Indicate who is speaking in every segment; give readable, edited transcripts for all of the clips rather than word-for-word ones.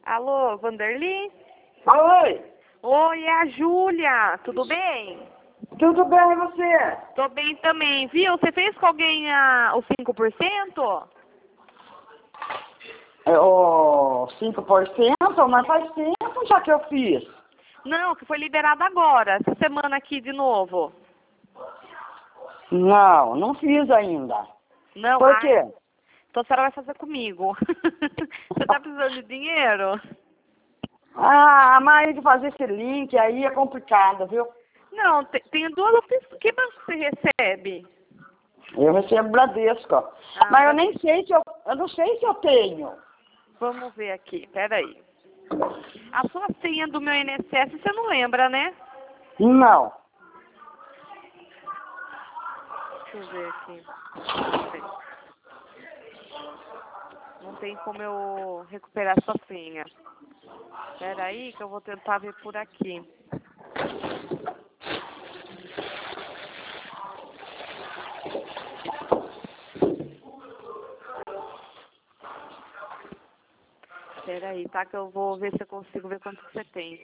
Speaker 1: Alô, Vanderly?
Speaker 2: Oi,
Speaker 1: Oi, é a Júlia. Tudo bem?
Speaker 2: tudo bem e você?
Speaker 1: Tô bem também, viu? Você fez com alguém o 5%?
Speaker 2: O 5%, mas faz tempo já que eu fiz.
Speaker 1: Não, que foi liberado agora, essa semana aqui de novo.
Speaker 2: Não fiz ainda.
Speaker 1: Não?
Speaker 2: Por quê?
Speaker 1: Então a senhora vai fazer comigo. Você tá precisando de dinheiro?
Speaker 2: Mas fazer esse link aí é complicado, viu?
Speaker 1: Não, tem duas opções. Que banco você recebe?
Speaker 2: Eu recebo Bradesco. Mas eu nem sei se eu não sei se eu tenho.
Speaker 1: Vamos ver aqui, peraí. A sua senha do meu INSS você não lembra, né?
Speaker 2: Não.
Speaker 1: Deixa eu ver aqui. Não tem como eu recuperar sua senha. Espera aí que eu vou tentar ver por aqui. Espera aí, tá? Que eu vou ver se eu consigo ver quanto que você tem.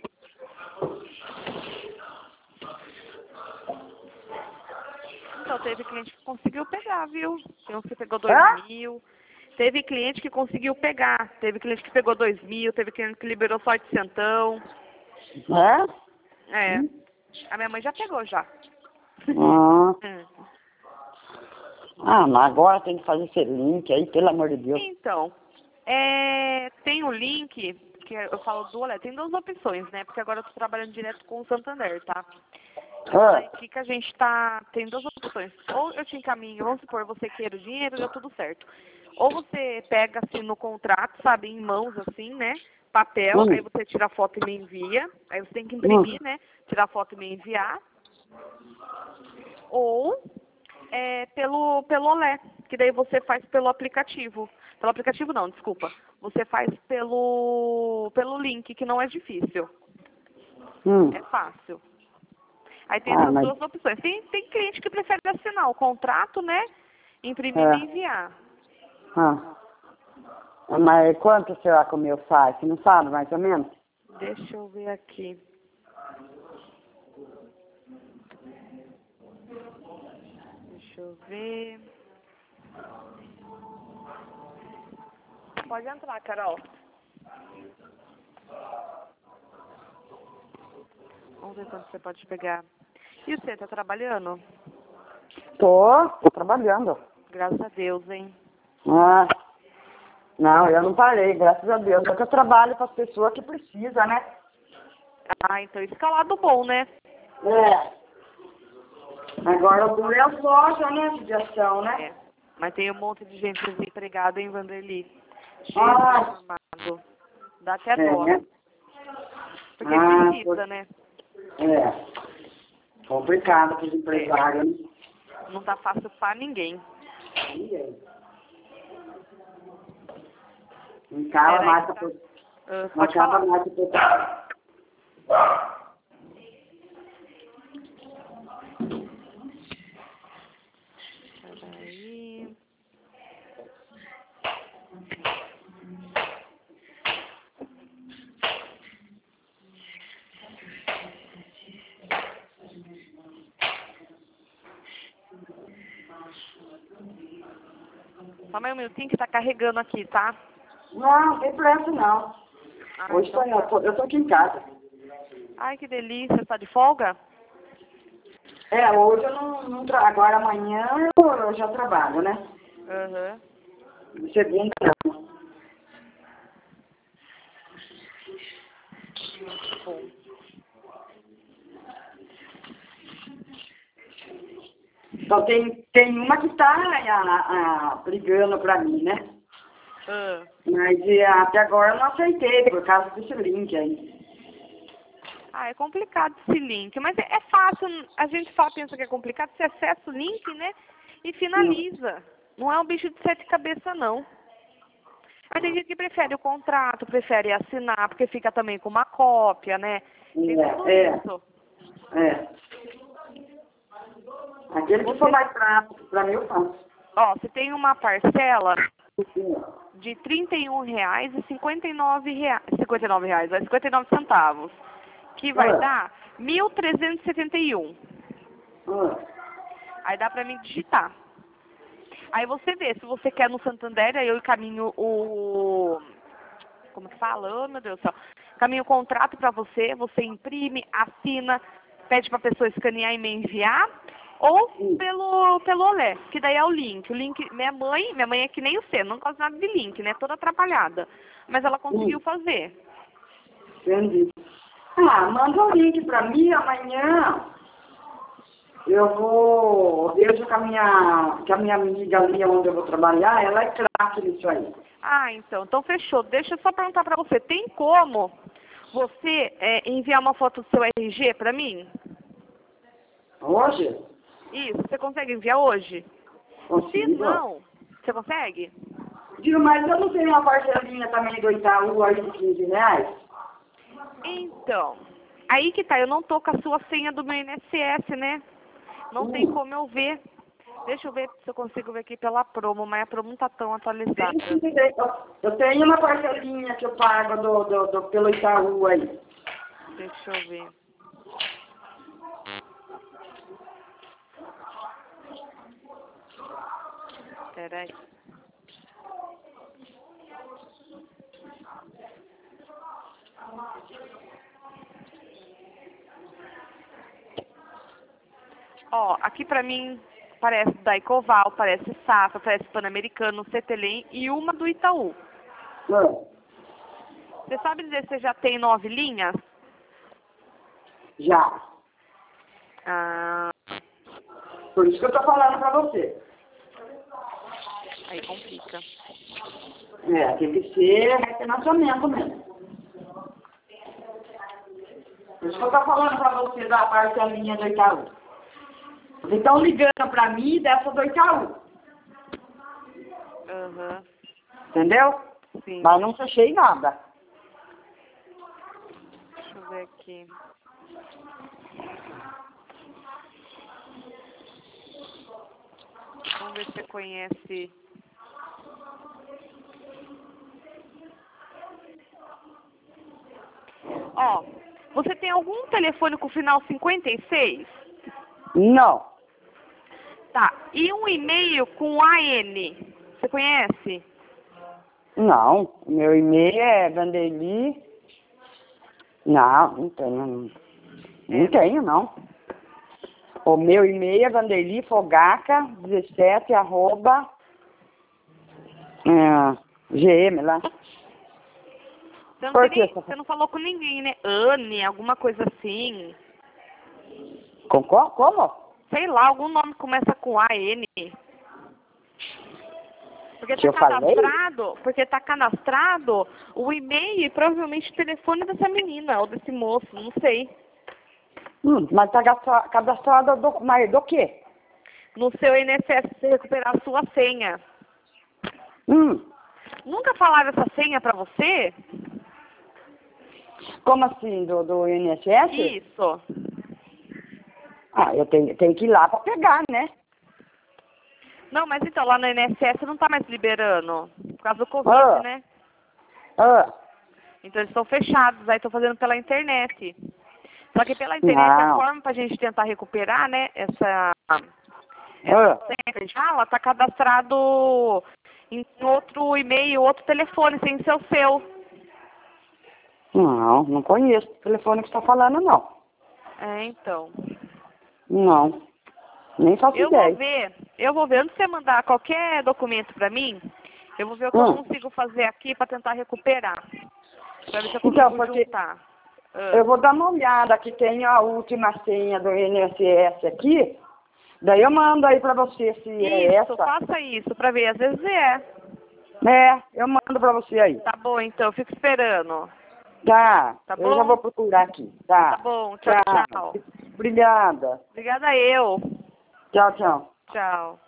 Speaker 1: Então, teve cliente que conseguiu pegar, viu? Tem um que pegou 2.000. Teve cliente que conseguiu pegar. Teve cliente que pegou 2.000. Teve cliente que liberou só 800.
Speaker 2: É?
Speaker 1: É. A minha mãe já pegou, já.
Speaker 2: Mas agora tem que fazer esse link aí, pelo amor de Deus.
Speaker 1: Então, tem o link, que eu falo do Olé, tem duas opções, né? Porque agora eu tô trabalhando direto com o Santander, tá? Aí, o que a gente tá... Tem duas opções. Ou eu te encaminho, vamos supor, você queira o dinheiro, deu tudo certo. Ou você pega, assim, no contrato, sabe, em mãos, assim, né? Papel, aí você tira a foto e me envia. Aí você tem que imprimir, né? Tirar a foto e me enviar. Ou pelo Olé, que daí você faz pelo aplicativo. Pelo aplicativo não, desculpa. Você faz pelo link, que não é difícil. É fácil. Aí tem essas duas opções. Tem cliente que prefere assinar o contrato, né? Imprimir e me enviar.
Speaker 2: Mas quanto será que o meu sai? Você não sabe, mais ou menos?
Speaker 1: Deixa eu ver aqui. Deixa eu ver. Pode entrar, Carol. Vamos ver quanto você pode pegar. E você, tá trabalhando?
Speaker 2: Tô trabalhando.
Speaker 1: Graças a Deus, hein?
Speaker 2: Não, eu não parei, graças a Deus. É que eu trabalho com as pessoas que precisam, né?
Speaker 1: Então isso que é o lado bom, né?
Speaker 2: Agora o duro é as lojas, né, de ação, né?
Speaker 1: Mas tem um monte de gente desempregada em Vanderly. Armado. Dá até dó.
Speaker 2: Né?
Speaker 1: Porque precisa, né?
Speaker 2: Complicado para os empresários.
Speaker 1: Não tá fácil pra ninguém.
Speaker 2: Não acaba mais pra... Não acaba mais pra...
Speaker 1: Peraí. Só mais um minutinho que tá carregando aqui, tá?
Speaker 2: Não tem pressa não. Hoje
Speaker 1: Então...
Speaker 2: eu tô aqui em casa.
Speaker 1: Ai, que delícia. Você tá de folga?
Speaker 2: Hoje eu não trabalho. Agora amanhã eu já trabalho, né? Segunda não.
Speaker 1: Bom.
Speaker 2: Então tem uma que tá brigando pra mim, né? Mas até agora eu não aceitei por causa desse link aí.
Speaker 1: É complicado esse link, mas é fácil, a gente só pensa que é complicado, você acessa o link, né, e finaliza. Não é um bicho de sete cabeças, não. Mas tem gente que prefere o contrato, prefere assinar, porque fica também com uma cópia, né? Tem tudo isso.
Speaker 2: Aquele que for mais prático, pra mim eu faço.
Speaker 1: Se tem uma parcela de R$ 31,59, que vai dar 1.371. Aí dá pra mim digitar. Aí você vê, se você quer no Santander, aí eu encaminho o... Como que fala? Oh, meu Deus do céu. Encaminho o contrato pra você, você imprime, assina, pede pra pessoa escanear e me enviar. Ou pelo Olé, que daí é o link. O link, minha mãe é que nem você, não gosta nada de link, né? Toda atrapalhada. Mas ela conseguiu fazer.
Speaker 2: Entendi. Ah, manda o link pra mim amanhã. Eu vou vejo que a minha amiga ali onde eu vou trabalhar, ela é craque nisso aí.
Speaker 1: Ah, então fechou. Deixa eu só perguntar pra você, tem como você enviar uma foto do seu RG pra mim?
Speaker 2: Hoje?
Speaker 1: Isso, você consegue enviar hoje?
Speaker 2: Consigo.
Speaker 1: Se não, você consegue?
Speaker 2: Digo, mas eu não tenho uma parcelinha também do Itaú aí de R$ 15?
Speaker 1: Então, aí que tá, eu não tô com a sua senha do meu INSS, né? Não tem como eu ver. Deixa eu ver se eu consigo ver aqui pela promo, mas a promo não tá tão atualizada.
Speaker 2: Eu tenho uma parcelinha que eu pago pelo Itaú aí.
Speaker 1: Deixa eu ver. Peraí. Ó, aqui pra mim parece Daicoval, parece Safra, parece Pan-Americano, Cetelem e uma do Itaú. Você sabe dizer se você já tem 9 linhas?
Speaker 2: Já.
Speaker 1: Ah,
Speaker 2: Por isso que eu tô falando pra você.
Speaker 1: aí complica.
Speaker 2: Tem que ser refinanciamento mesmo. Por isso que eu tô falando pra você da parcelinha do Itaú. Vocês estão ligando pra mim dessa do Itaú. Entendeu?
Speaker 1: Sim.
Speaker 2: Mas não fechei nada.
Speaker 1: Deixa eu ver aqui. Vamos ver se você conhece. Ó, você tem algum telefone com final 56?
Speaker 2: Não.
Speaker 1: Tá. E um e-mail com AN? Você conhece?
Speaker 2: Não. Meu e-mail é Vanderly. Não tenho. Não tenho, não. O meu e-mail é vanderlyfogaca17 @gm lá.
Speaker 1: Você não falou com ninguém, né? Anne, alguma coisa assim.
Speaker 2: Como?
Speaker 1: Sei lá, algum nome que começa com AN. Porque tá cadastrado o e-mail e provavelmente o telefone dessa menina ou desse moço, não sei.
Speaker 2: Mas tá cadastrado do quê?
Speaker 1: No seu INSS, você recuperar a sua senha. Nunca falaram essa senha pra você?
Speaker 2: Como assim, do INSS?
Speaker 1: Isso.
Speaker 2: Eu tenho que ir lá pra pegar, né?
Speaker 1: Não, mas então, lá no INSS não tá mais liberando. Por causa do Covid, né? Então eles estão fechados, aí estão fazendo pela internet. Só que pela internet a forma pra gente tentar recuperar, né, essa senha que a gente fala, tá cadastrado em outro e-mail, outro telefone, sem ser o seu.
Speaker 2: Não conheço o telefone que você tá falando, não.
Speaker 1: Então.
Speaker 2: Não. Nem faço ideia.
Speaker 1: Eu vou ver. Antes de você mandar qualquer documento pra mim, eu vou ver o que eu consigo fazer aqui pra tentar recuperar. Pra ver se eu consigo juntar.
Speaker 2: Eu vou dar uma olhada, que tem a última senha do INSS aqui. Daí eu mando aí pra você se é essa.
Speaker 1: Isso, faça isso pra ver. Às vezes é.
Speaker 2: Eu mando pra você aí.
Speaker 1: Tá bom, então. Fico esperando.
Speaker 2: Tá
Speaker 1: bom?
Speaker 2: Eu já vou procurar aqui.
Speaker 1: Tá bom. Tchau, tchau.
Speaker 2: Obrigada.
Speaker 1: Obrigada eu.
Speaker 2: Tchau, tchau.
Speaker 1: Tchau.